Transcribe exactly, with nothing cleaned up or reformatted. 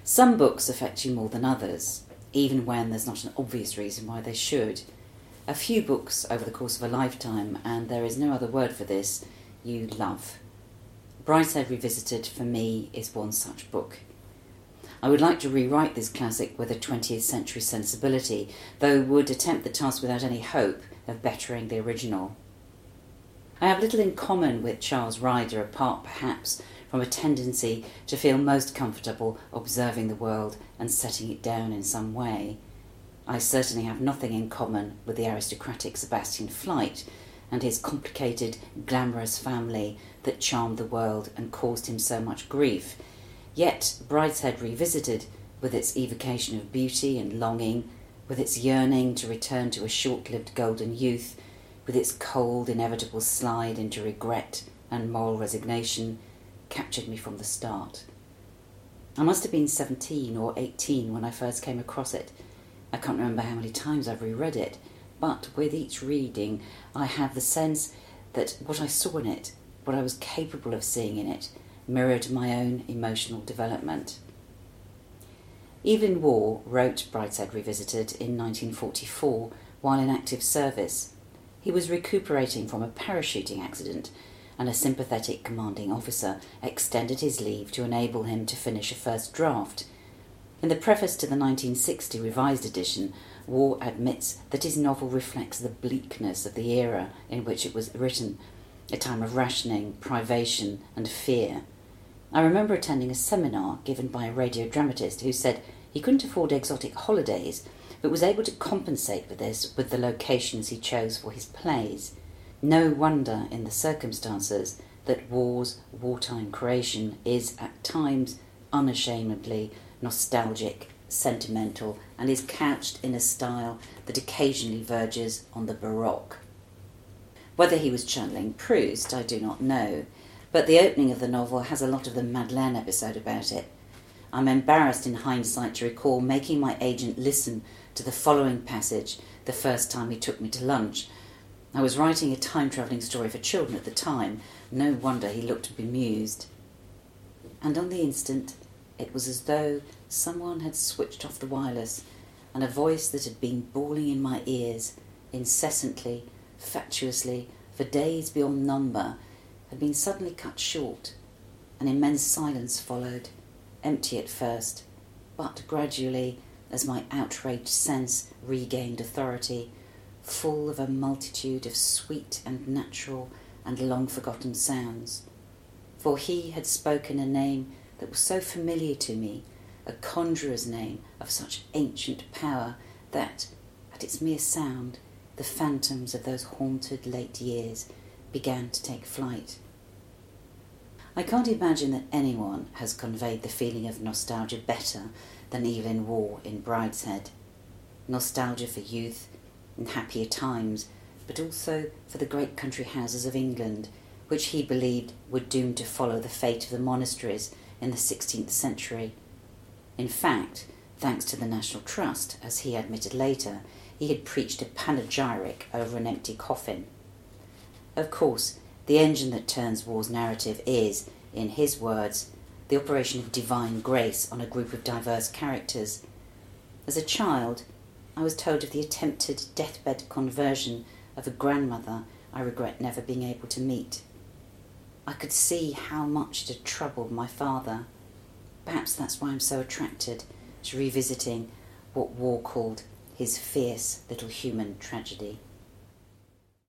Some books affect you more than others, even when there's not an obvious reason why they should. A few books over the course of a lifetime, and there is no other word for this, you love. Brideshead Revisited, for me, is one such book. I would like to rewrite this classic with a twentieth century sensibility, though would attempt the task without any hope of bettering the original. I have little in common with Charles Ryder, apart perhaps from a tendency to feel most comfortable observing the world and setting it down in some way. I certainly have nothing in common with the aristocratic Sebastian Flyte and his complicated, glamorous family that charmed the world and caused him so much grief. Yet Brideshead Revisited, with its evocation of beauty and longing, with its yearning to return to a short-lived golden youth, with its cold, inevitable slide into regret and moral resignation, captured me from the start. I must have been seventeen or eighteen when I first came across it. I can't remember how many times I've reread it, but with each reading I have the sense that what I saw in it, what I was capable of seeing in it, mirrored my own emotional development. Evelyn Waugh wrote Brideshead Revisited in nineteen forty-four while in active service. He was recuperating from a parachuting accident, and a sympathetic commanding officer extended his leave to enable him to finish a first draft. In the preface to the nineteen sixty revised edition, Waugh admits that his novel reflects the bleakness of the era in which it was written, a time of rationing, privation and fear. I remember attending a seminar given by a radio dramatist who said he couldn't afford exotic holidays, but was able to compensate for this with the locations he chose for his plays. No wonder, in the circumstances, that Waugh's wartime creation is at times unashamedly nostalgic, sentimental, and is couched in a style that occasionally verges on the baroque. Whether he was channeling Proust, I do not know, but the opening of the novel has a lot of the Madeleine episode about it. I'm embarrassed in hindsight to recall making my agent listen to the following passage the first time he took me to lunch. I was writing a time-travelling story for children at the time. No wonder he looked bemused. And on the instant, it was as though someone had switched off the wireless, and a voice that had been bawling in my ears, incessantly, fatuously, for days beyond number, had been suddenly cut short. An immense silence followed, empty at first, but gradually, as my outraged sense regained authority, full of a multitude of sweet and natural and long-forgotten sounds. For he had spoken a name that was so familiar to me, a conjurer's name of such ancient power that, at its mere sound, the phantoms of those haunted late years began to take flight. I can't imagine that anyone has conveyed the feeling of nostalgia better than Evelyn Waugh in Brideshead. Nostalgia for youth and happier times, but also for the great country houses of England, which he believed were doomed to follow the fate of the monasteries in the sixteenth century. In fact, thanks to the National Trust, as he admitted later, he had preached a panegyric over an empty coffin. Of course, the engine that turns Waugh's narrative is, in his words, the operation of divine grace on a group of diverse characters. As a child, I was told of the attempted deathbed conversion of a grandmother I regret never being able to meet. I could see how much it had troubled my father. Perhaps that's why I'm so attracted to revisiting what Waugh called his fierce little human tragedy.